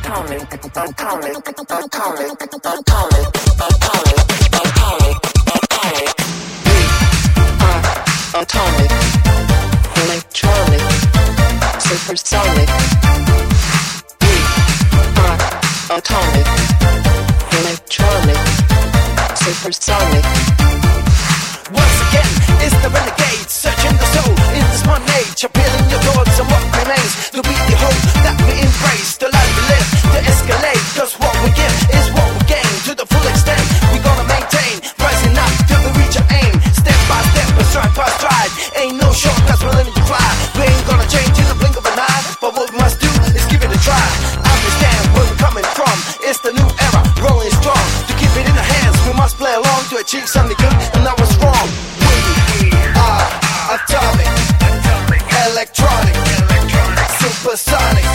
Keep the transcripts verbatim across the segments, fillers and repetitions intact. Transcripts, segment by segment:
Atomic, electronic, supersonic. We are atomic, electronic, supersonic. Once again, it's the renegade, searching the soul in this modern age, appealing your thoughts and what remains to be the hope that we embrace, the life we live, to escalate, cause what we give is what we gain to the full extent. We gonna maintain, rising up till we reach our aim, step by step and stride by stride. Ain't no shortcuts, we're learning to fly. We ain't gonna change in the blink of an eye, but what we must do is give it a try. Understand where we're coming from, it's the new era, rolling strong. To keep it in our hands, we must play along to achieve something good and not what's wrong. We are atomic, electronic, supersonic.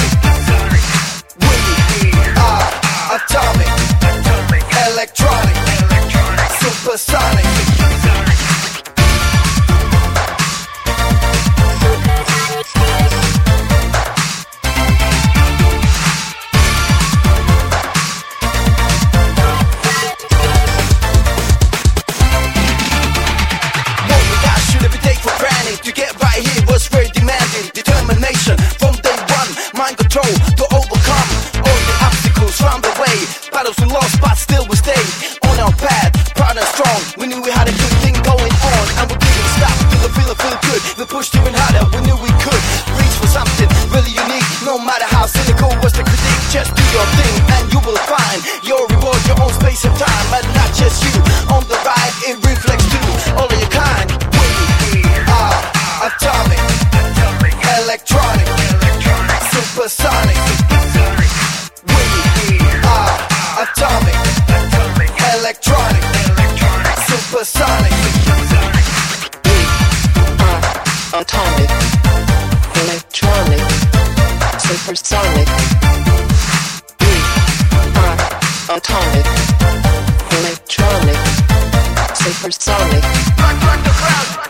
We are atomic, electronic, supersonic. To get right here was very demanding. Determination from day one, mind control to overcome all the obstacles round the way. Battles we lost, but still we stayed on our path, proud and strong. We knew we had a good thing going on, and we didn't stop till the feeling feel good. We pushed even harder, we knew we could reach for something really unique. No matter how cynical was the critique, just do your thing and you will find your reward, your own space and time, and not just you on the ride. It reflects to all of your kind. Atomic, electronic, supersonic. We are atomic, electronic, supersonic. We are atomic, electronic, supersonic. We are atomic, electronic, supersonic. Rock, rock the crowd.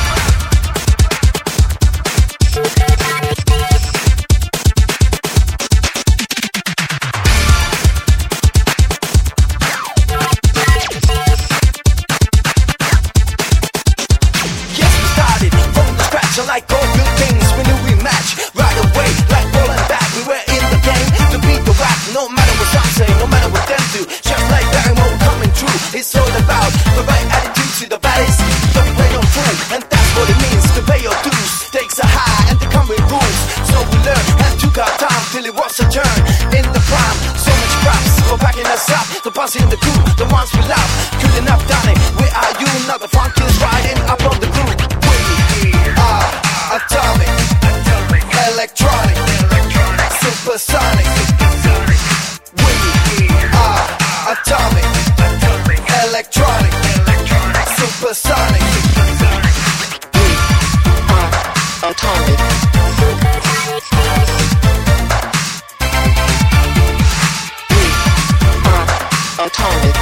Like all good things, we knew we match right away, like ball and bat. We were in the game to beat the rap, no matter what some say, no matter what them do. Just like that, and what we're coming through. It's all about the right attitude to the baddest. Don't play no fool, and that's what it means to pay your dues. Stakes are high, and they come with rules. So we learned and took our time till it was a turn in the prime. So much props for backing us up, the boss in the crew, the ones we love. Couldn't have done it. Where are you? Now the funk is riding up on the groove. Atomic, electronic, supersonic. We are atomic, electronic, supersonic. We are atomic. We are atomic.